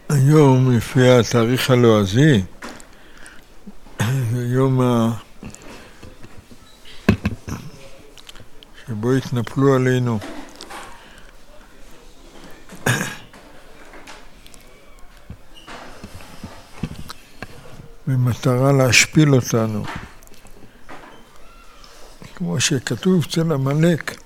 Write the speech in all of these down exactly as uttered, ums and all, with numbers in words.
היום, לפי התאריך הלועזי, זה יום ה... שבו התנפלו עלינו. במטרה להשפיל אותנו. כמו שכתוב אצל עמלק,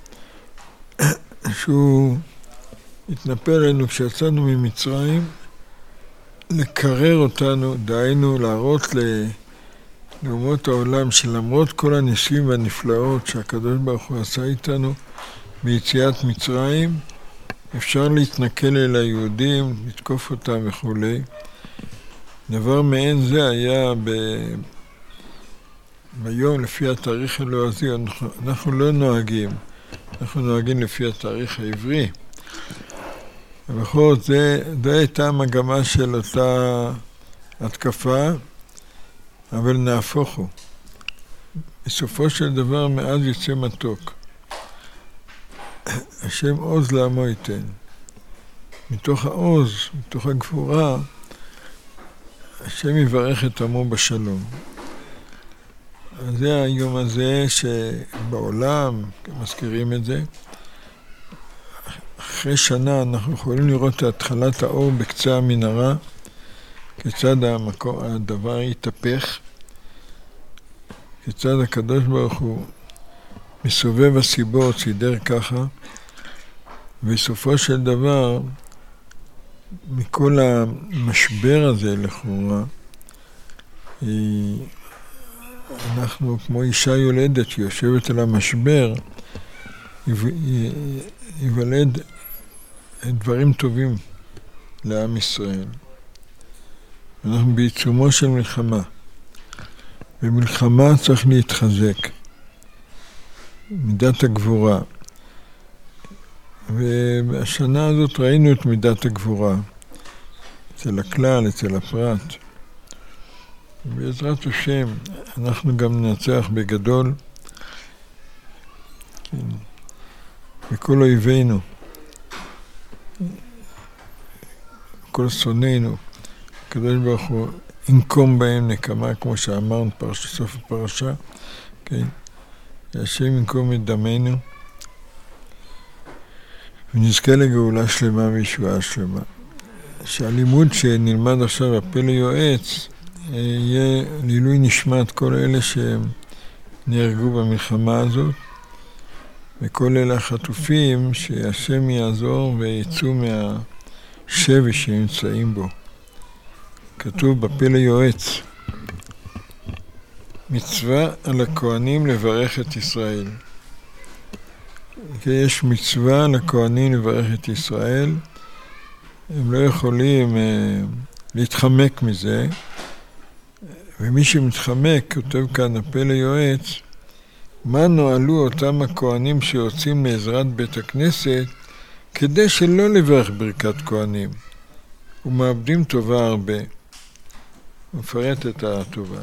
שהוא התנפל עלינו כשיצאנו ממצרים, לקרר אותנו, דהיינו להראות לאומות העולם שלמרות כל הניסים והנפלאות שהקדוש ברוך הוא עשה איתנו ביציאת מצרים, אפשר להתנכל אל היהודים, לתקוף אותם וכו'. דבר מעין זה היה ב... ביום לפי התאריך הלועזי, אנחנו, אנחנו לא נוהגים, אנחנו נוהגים לפי התאריך העברי. ובכל זאת, זו הייתה המגמה של אותה התקפה, אבל נהפוך הוא. בסופו של דבר מאז יצא מתוק. השם עוז לעמו ייתן. מתוך העוז, מתוך הגבורה, השם יברך את עמו בשלום. אז זה היום הזה שבעולם, מזכירים את זה, אחרי שנה אנחנו יכולים לראות את התחלת האור בקצה המנהרה, כיצד המקום, הדבר יתהפך, כיצד הקדוש ברוך הוא מסובב הסיבות, סידר ככה, בסופו של דבר, מכל המשבר הזה לכאורה, אנחנו כמו אישה יולדת שיושבת על המשבר, ייוולד דברים טובים לעם ישראל. אנחנו בעיצומו של מלחמה. במלחמה צריך להתחזק. מידת הגבורה. ובשנה הזאת ראינו את מידת הגבורה. אצל הכלל, אצל הפרט. בעזרת השם אנחנו גם ננצח בגדול. כן. וכל אויבינו, כל שונאינו, הקדוש ברוך הוא ינקום בהם נקמה, כמו שאמרנו פרש, סוף הפרשה, כן? השם ינקום את דמנו, ונזכה לגאולה שלמה וישועה שלמה. שהלימוד שנלמד עכשיו הפלא יועץ, יהיה לעילוי נשמת כל אלה שנהרגו במלחמה הזאת, וכל אלה החטופים שהשם יעזור ויצאו מהשבי שנמצאים בו. כתוב בפלא יועץ, מצווה על הכהנים לברך את ישראל. יש מצווה על הכהנים לברך את ישראל, הם לא יכולים uh, להתחמק מזה, ומי שמתחמק, כותב כאן הפלא יועץ, מה נועלו אותם הכהנים שיוצאים מעזרת בית הכנסת כדי שלא לברך ברכת כהנים ומאבדים טובה הרבה. מפרט את הטובה.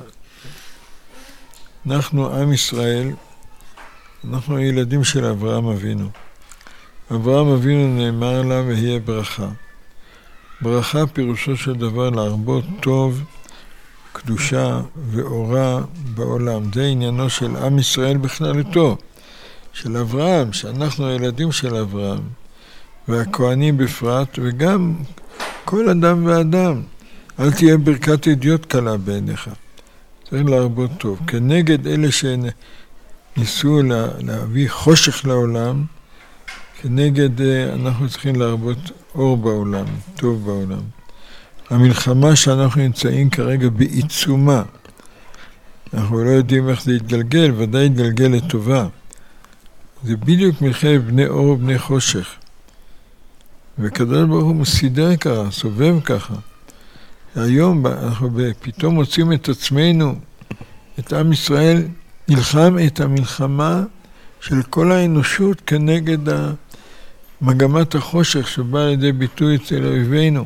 אנחנו עם ישראל, אנחנו הילדים של אברהם אבינו. אברהם אבינו נאמר לה ויהיה ברכה. ברכה פירושו של דבר להרבות טוב, קדושה ואורה בעולם. זה עניינו של עם ישראל בכללותו, של אברהם, שאנחנו הילדים של אברהם, והכהנים בפרט, וגם כל אדם ואדם. אל תהיה ברכת אידיוט קלה בעיניך. צריך להרבות טוב. כנגד אלה שניסו לה, להביא חושך לעולם, כנגד אנחנו צריכים להרבות אור בעולם, טוב בעולם. המלחמה שאנחנו נמצאים כרגע בעיצומה, אנחנו לא יודעים איך זה יתגלגל, ודאי יתגלגל לטובה. זה בדיוק מלחמת בני אור ובני חושך. וכדל ברוך הוא מסידר ככה, סובב ככה. היום אנחנו פתאום מוצאים את עצמנו, את עם ישראל, נלחם את המלחמה של כל האנושות כנגד מגמת החושך שבאה לידי ביטוי אצל אויבינו.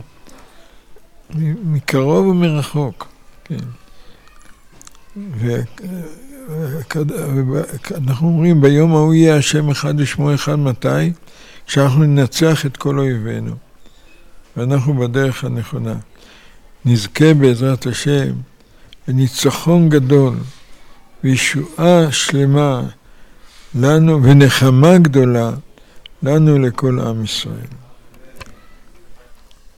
מקרוב ומרחוק, כן. ואנחנו אומרים, ביום ההוא יהיה השם אחד ושמו אחד מתי? כשאנחנו ננצח את כל אויבינו. ואנחנו בדרך הנכונה. נזכה בעזרת השם לניצחון גדול וישועה שלמה לנו ונחמה גדולה לנו לכל עם ישראל.